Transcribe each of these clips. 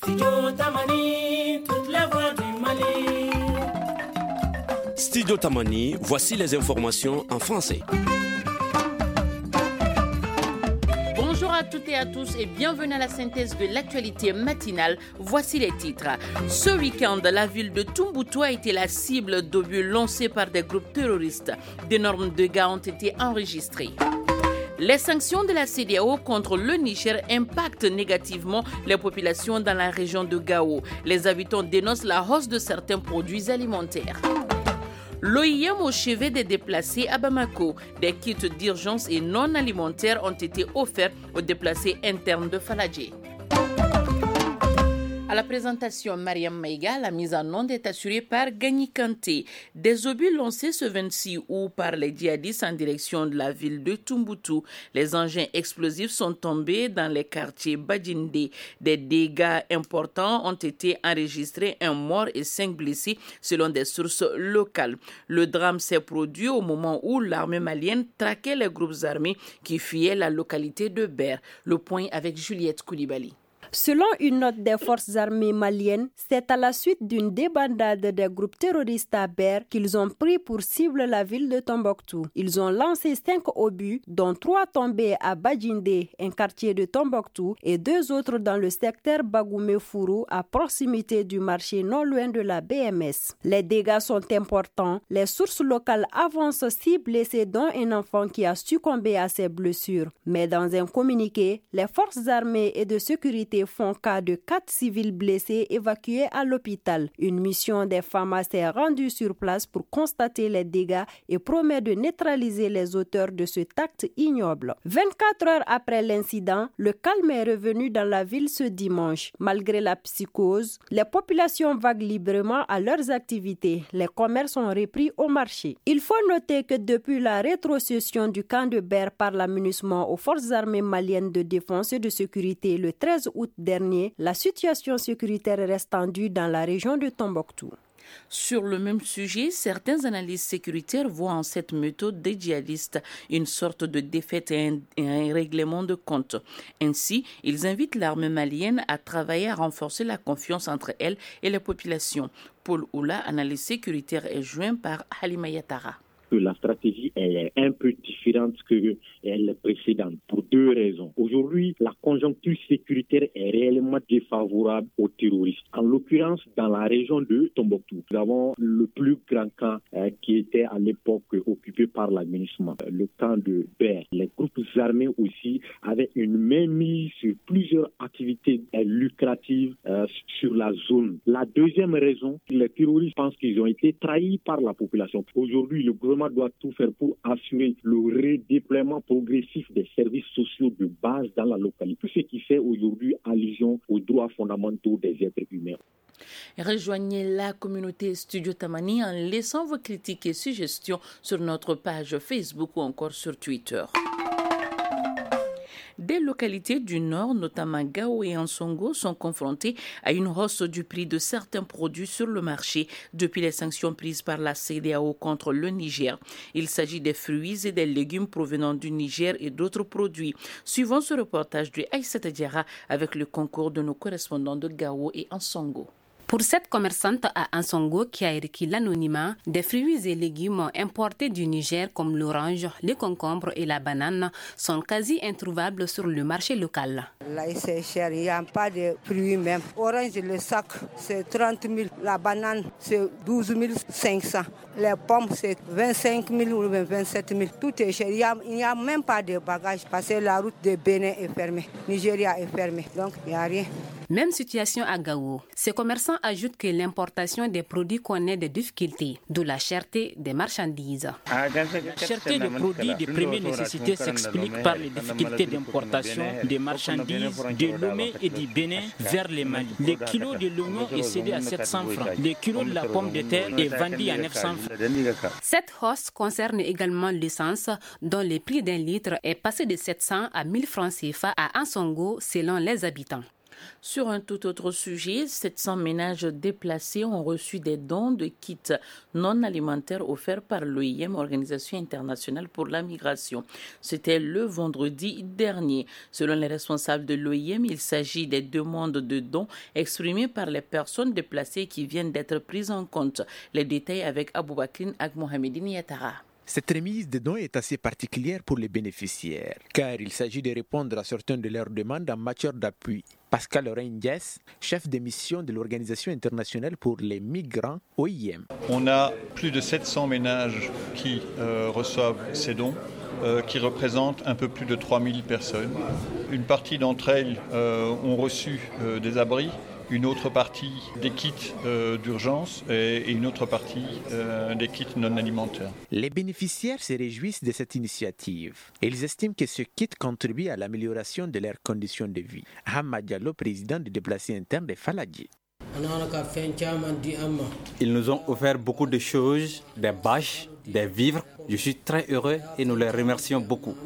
Studio Tamani, toute la voix du Mali. Studio Tamani, voici les informations en français. Bonjour à toutes et à tous et bienvenue à la synthèse de l'actualité matinale. Voici les titres. Ce week-end, la ville de Tombouctou a été la cible d'obus lancés par des groupes terroristes. D'énormes dégâts ont été enregistrés. Les sanctions de la CEDEAO contre le Niger impactent négativement les populations dans la région de Gao. Les habitants dénoncent la hausse de certains produits alimentaires. L'OIM au chevet des déplacés à Bamako. Des kits d'urgence et non alimentaires ont été offerts aux déplacés internes de Faladjé. À la présentation, Mariam Maïga, la mise en onde est assurée par Gagny Kanté. Des obus lancés ce 26 août par les djihadistes en direction de la ville de Tombouctou. Les engins explosifs sont tombés dans les quartiers Badjinde. Des dégâts importants ont été enregistrés, un mort et 5 blessés selon des sources locales. Le drame s'est produit au moment où l'armée malienne traquait les groupes armés qui fuyaient la localité de Ber. Le point avec Juliette Koulibaly. Selon une note des forces armées maliennes, c'est à la suite d'une débandade des groupes terroristes à Ber qu'ils ont pris pour cible la ville de Tombouctou. Ils ont lancé 5 obus, dont 3 tombés à Badjinde, un quartier de Tombouctou, et 2 autres dans le secteur Bagoumé-Fourou, à proximité du marché non loin de la BMS. Les dégâts sont importants. Les sources locales avancent 6 blessés, dont un enfant qui a succombé à ses blessures. Mais dans un communiqué, les forces armées et de sécurité font cas de 4 civils blessés évacués à l'hôpital. Une mission des FAMA s'est rendue sur place pour constater les dégâts et promet de neutraliser les auteurs de cet acte ignoble. 24 heures après l'incident, le calme est revenu dans la ville ce dimanche. Malgré la psychose, les populations vaguent librement à leurs activités. Les commerces ont repris au marché. Il faut noter que depuis la rétrocession du camp de Ber par la MINUSMA aux forces armées maliennes de défense et de sécurité le 13 août dernier, la situation sécuritaire reste tendue dans la région de Tombouctou. Sur le même sujet, certains analystes sécuritaires voient en cette méthode des djihadistes une sorte de défaite et un règlement de compte. Ainsi, ils invitent l'armée malienne à travailler à renforcer la confiance entre elle et les populations. Paul Oula, analyste sécuritaire, est joint par Halima Yatara. La stratégie est un peu différente que les précédentes pour 2 raisons. Aujourd'hui, la conjoncture sécuritaire est réellement défavorable aux terroristes. En l'occurrence, dans la région de Tombouctou, nous avons le plus grand camp qui était à l'époque occupé par la MINUSMA, le camp de Ber. Les groupes armés aussi avaient une mainmise sur plusieurs activités lucratives sur la zone. La deuxième raison, les terroristes pensent qu'ils ont été trahis par la population. Aujourd'hui, le gouvernement doit tout faire pour assurer le redéploiement progressif des services sociaux de base dans la localité. Tout ce qui fait aujourd'hui allusion aux droits fondamentaux des êtres humains. Rejoignez la communauté Studio Tamani en laissant vos critiques et suggestions sur notre page Facebook ou encore sur Twitter. Des localités du Nord, notamment Gao et Ansongo, sont confrontées à une hausse du prix de certains produits sur le marché depuis les sanctions prises par la CEDEAO contre le Niger. Il s'agit des fruits et des légumes provenant du Niger et d'autres produits. Suivons ce reportage de Aïssata Diarra avec le concours de nos correspondants de Gao et Ansongo. Pour cette commerçante à Ansongo qui a requis l'anonymat, des fruits et légumes importés du Niger comme l'orange, les concombres et la banane sont quasi introuvables sur le marché local. Là, c'est cher, il n'y a pas de fruits même. Orange, le sac, c'est 30 000. La banane, c'est 12 500. Les pommes, c'est 25 000 ou 27 000. Tout est cher. Il n'y a même pas de bagages parce que la route de Bénin est fermée. Nigeria est fermée. Donc, il n'y a rien. Même situation à Gao. Ces commerçants ajoutent que l'importation des produits connaît des difficultés, d'où la cherté des marchandises. La cherté des produits de première nécessité s'explique par les difficultés d'importation des marchandises de Lomé et du Bénin vers le Mali. Le kilo de l'oignon est cédé à 700 francs. Le kilo de la pomme de terre est vendu à 900 francs. Cette hausse concerne également l'essence, dont le prix d'un litre est passé de 700 à 1000 francs CFA à Ansongo selon les habitants. Sur un tout autre sujet, 700 ménages déplacés ont reçu des dons de kits non alimentaires offerts par l'OIM, Organisation internationale pour la migration. C'était le vendredi dernier. Selon les responsables de l'OIM, il s'agit des demandes de dons exprimées par les personnes déplacées qui viennent d'être prises en compte. Les détails avec Aboubakrine Mohamedine Yatara. Cette remise de dons est assez particulière pour les bénéficiaires, car il s'agit de répondre à certaines de leurs demandes en matière d'appui. Pascal Reindès, chef de mission de l'Organisation internationale pour les migrants, OIM. On a plus de 700 ménages qui reçoivent ces dons, qui représentent un peu plus de 3000 personnes. Une partie d'entre elles ont reçu des abris, une autre partie des kits d'urgence et une autre partie des kits non alimentaires. Les bénéficiaires se réjouissent de cette initiative. Ils estiment que ce kit contribue à l'amélioration de leurs conditions de vie. Hamad Diallo, président du déplacé interne de Faladji. Ils nous ont offert beaucoup de choses, des bâches, des vivres. Je suis très heureux et nous les remercions beaucoup.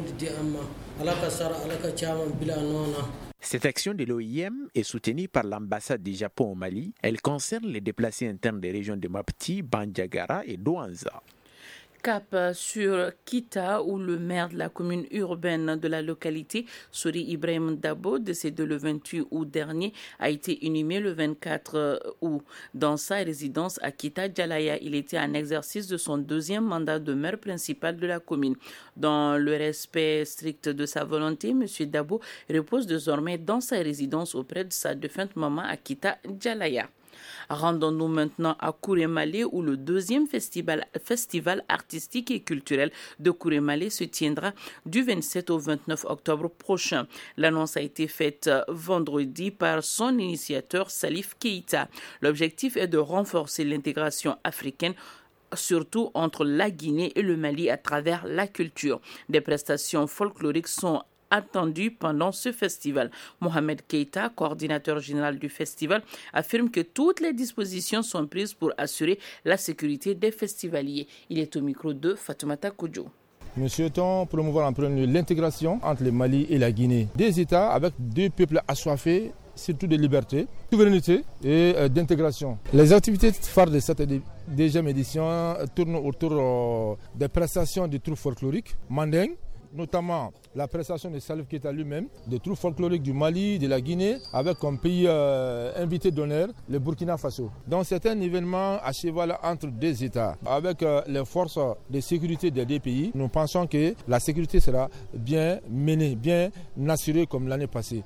Cette action de l'OIM est soutenue par l'ambassade du Japon au Mali. Elle concerne les déplacés internes des régions de Mopti, Bandiagara et Douanza. Cap sur Kita, où le maire de la commune urbaine de la localité, Souri Ibrahim Dabo, décédé le 28 août dernier, a été inhumé le 24 août. Dans sa résidence à Kita Djalaya, il était en exercice de son deuxième mandat de maire principal de la commune. Dans le respect strict de sa volonté, M. Dabo repose désormais dans sa résidence auprès de sa défunte maman à Kita Djalaya. Rendons-nous maintenant à Kourémalé où le deuxième festival artistique et culturel de Kourémalé se tiendra du 27 au 29 octobre prochain. L'annonce a été faite vendredi par son initiateur Salif Keïta. L'objectif est de renforcer l'intégration africaine, surtout entre la Guinée et le Mali à travers la culture. Des prestations folkloriques sont attendu pendant ce festival. Mohamed Keïta, coordinateur général du festival, affirme que toutes les dispositions sont prises pour assurer la sécurité des festivaliers. Il est au micro de Fatoumata Koudjou. Nous souhaitons promouvoir en premier lieu l'intégration entre le Mali et la Guinée. Des États avec deux peuples assoiffés, surtout de liberté, de souveraineté et d'intégration. Les activités phares de cette deuxième édition tournent autour des prestations de troupes folkloriques, mandingues, notamment la prestation de Salif Keïta lui-même, des troupes folkloriques du Mali, de la Guinée, avec comme pays invité d'honneur le Burkina Faso. Donc c'est un événement à cheval entre deux États. Avec les forces de sécurité des deux pays, nous pensons que la sécurité sera bien menée, bien assurée comme l'année passée.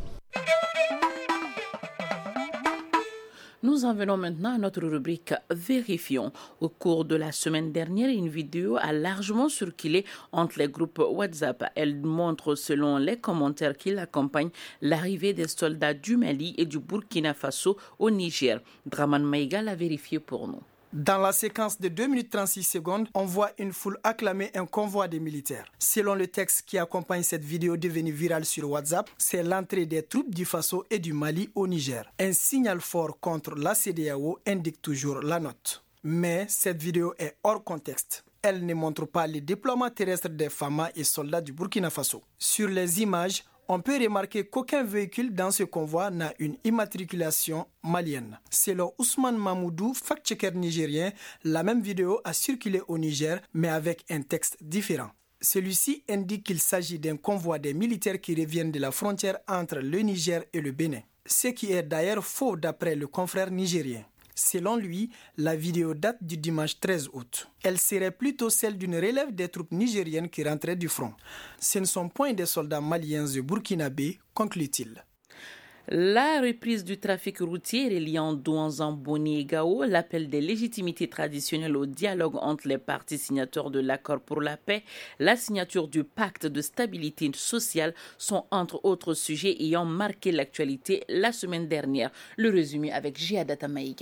Nous en venons maintenant à notre rubrique Vérifions. Au cours de la semaine dernière, une vidéo a largement circulé entre les groupes WhatsApp. Elle montre, selon les commentaires qui l'accompagnent, l'arrivée des soldats du Mali et du Burkina Faso au Niger. Draman Maïga l'a vérifié pour nous. Dans la séquence de 2 minutes 36 secondes, on voit une foule acclamer un convoi de militaires. Selon le texte qui accompagne cette vidéo devenue virale sur WhatsApp, c'est l'entrée des troupes du Faso et du Mali au Niger. Un signal fort contre la CEDEAO indique toujours la note. Mais cette vidéo est hors contexte. Elle ne montre pas le déploiement terrestre des FAMA et soldats du Burkina Faso. Sur les images, on peut remarquer qu'aucun véhicule dans ce convoi n'a une immatriculation malienne. Selon Ousmane Mamoudou, fact-checker nigérien, la même vidéo a circulé au Niger, mais avec un texte différent. Celui-ci indique qu'il s'agit d'un convoi des militaires qui reviennent de la frontière entre le Niger et le Bénin. Ce qui est d'ailleurs faux d'après le confrère nigérien. Selon lui, la vidéo date du dimanche 13 août. Elle serait plutôt celle d'une relève des troupes nigériennes qui rentraient du front. Ce ne sont point des soldats maliens et burkinabés, conclut-il. La reprise du trafic routier reliant Douanza, Boni et Gao, l'appel des légitimités traditionnelles au dialogue entre les parties signataires de l'accord pour la paix, la signature du pacte de stabilité sociale sont entre autres sujets ayant marqué l'actualité la semaine dernière. Le résumé avec Giadata Maïga.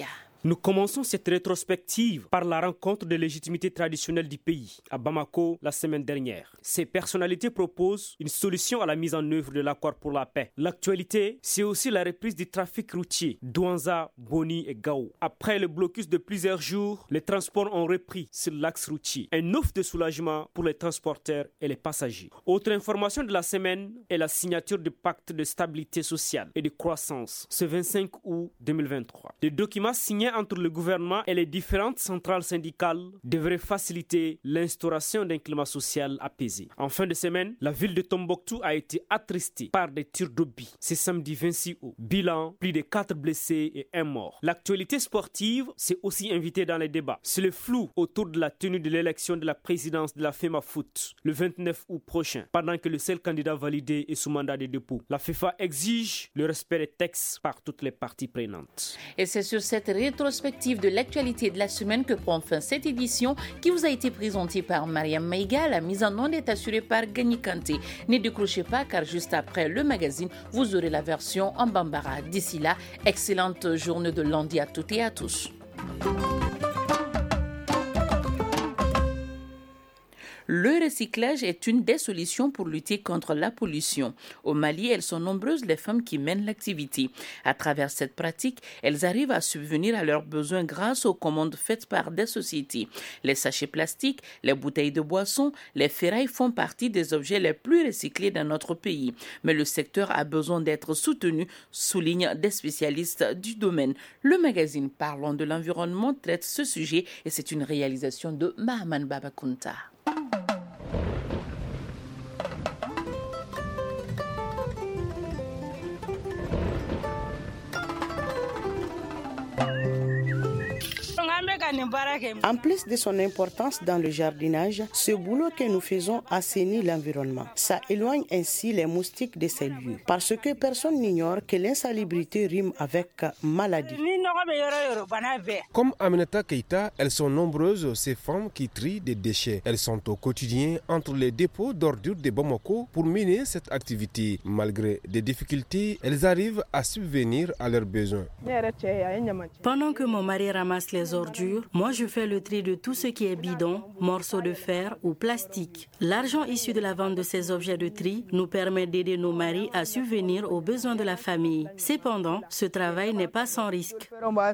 Nous commençons cette rétrospective par la rencontre de légitimité traditionnelle du pays à Bamako la semaine dernière. Ces personnalités proposent une solution à la mise en œuvre de l'accord pour la paix. L'actualité, c'est aussi la reprise du trafic routier Douanza, Boni et Gao. Après le blocus de plusieurs jours, les transports ont repris sur l'axe routier. Un offre de soulagement pour les transporteurs et les passagers. Autre information de la semaine est la signature du pacte de stabilité sociale et de croissance ce 25 août 2023. Le document signé entre le gouvernement et les différentes centrales syndicales devrait faciliter l'instauration d'un climat social apaisé. En fin de semaine, la ville de Tombouctou a été attristée par des tirs d'obus. C'est samedi 26 août. Bilan, plus de 4 blessés et 1 mort. L'actualité sportive s'est aussi invitée dans les débats. C'est le flou autour de la tenue de l'élection de la présidence de la FEMA Foot le 29 août prochain, pendant que le seul candidat validé est sous mandat de dépôt. La FIFA exige le respect des textes par toutes les parties prenantes. Et c'est sur cette rétrospective de l'actualité de la semaine que prend fin cette édition qui vous a été présentée par Mariam Maïga. La mise en onde est assurée par Gagny Kanté. Ne décrochez pas car juste après le magazine, vous aurez la version en Bambara. D'ici là, excellente journée de lundi à toutes et à tous. Le recyclage est une des solutions pour lutter contre la pollution. Au Mali, elles sont nombreuses les femmes qui mènent l'activité. À travers cette pratique, elles arrivent à subvenir à leurs besoins grâce aux commandes faites par des sociétés. Les sachets plastiques, les bouteilles de boissons, les ferrailles font partie des objets les plus recyclés dans notre pays. Mais le secteur a besoin d'être soutenu, soulignent des spécialistes du domaine. Le magazine Parlons de l'environnement traite ce sujet et c'est une réalisation de Mahaman Babakunta. En plus de son importance dans le jardinage, ce boulot que nous faisons assainit l'environnement. Ça éloigne ainsi les moustiques de ces lieux. Parce que personne n'ignore que l'insalubrité rime avec maladie. Comme Aminata Keita, elles sont nombreuses ces femmes qui trient des déchets. Elles sont au quotidien entre les dépôts d'ordures de Bamako pour mener cette activité. Malgré des difficultés, elles arrivent à subvenir à leurs besoins. Pendant que mon mari ramasse les ordures, moi je fais le tri de tout ce qui est bidon, morceaux de fer ou plastique. L'argent issu de la vente de ces objets de tri nous permet d'aider nos maris à subvenir aux besoins de la famille. Cependant, ce travail n'est pas sans risque.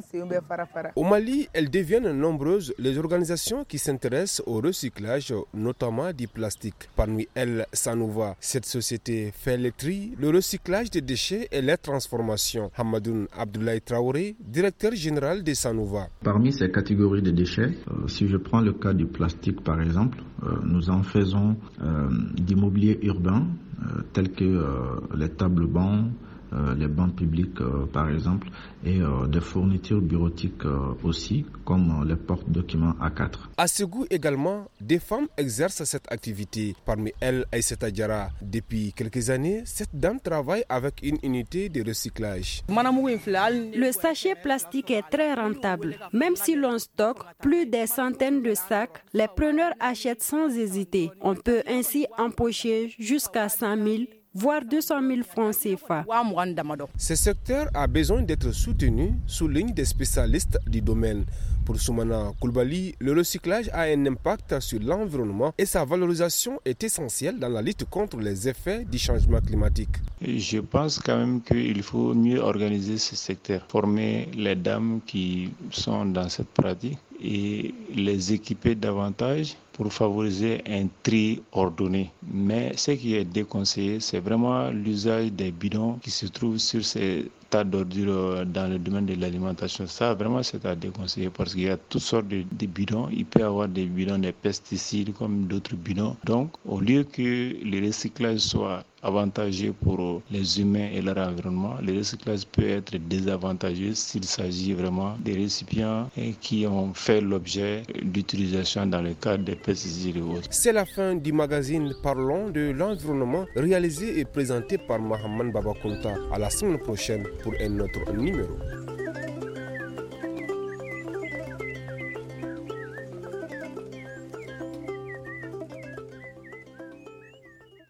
Au Mali, elles deviennent nombreuses les organisations qui s'intéressent au recyclage, notamment du plastique. Parmi elles, Sanouva. Cette société fait le tri, le recyclage des déchets et les transformations. Hamadoun Abdoulaye Traoré, directeur général de Sanouva. Parmi ces catégories de déchets, si je prends le cas du plastique par exemple, nous en faisons du mobilier urbain, tel que les tables bancs, les bancs publics par exemple, et des fournitures bureautiques aussi, comme les porte-documents A4. À Ségou également, des femmes exercent cette activité. Parmi elles, Aïssata Diarra. Depuis quelques années, cette dame travaille avec une unité de recyclage. Le sachet plastique est très rentable. Même si l'on stocke plus des centaines de sacs, les preneurs achètent sans hésiter. On peut ainsi empocher jusqu'à 100 000 voire 200 000 francs CFA. Ce secteur a besoin d'être soutenu, soulignent des spécialistes du domaine. Pour Soumana Koulibaly, le recyclage a un impact sur l'environnement et sa valorisation est essentielle dans la lutte contre les effets du changement climatique. Je pense quand même qu'il faut mieux organiser ce secteur, former les dames qui sont dans cette pratique et les équiper davantage pour favoriser un tri ordonné. Mais ce qui est déconseillé, c'est vraiment l'usage des bidons qui se trouvent sur ces tas d'ordures dans le domaine de l'alimentation. Ça, vraiment, c'est à déconseiller parce qu'il y a toutes sortes de bidons. Il peut y avoir des bidons de pesticides comme d'autres bidons. Donc, au lieu que le recyclage soit avantageux pour les humains et leur environnement, le recyclage peut être désavantageux s'il s'agit vraiment des récipients qui ont fait l'objet d'utilisation dans le cadre des pesticides et autres. C'est la fin du magazine Parlons de l'environnement réalisé et présenté par Mahaman Babakunta. À la semaine prochaine pour un autre numéro.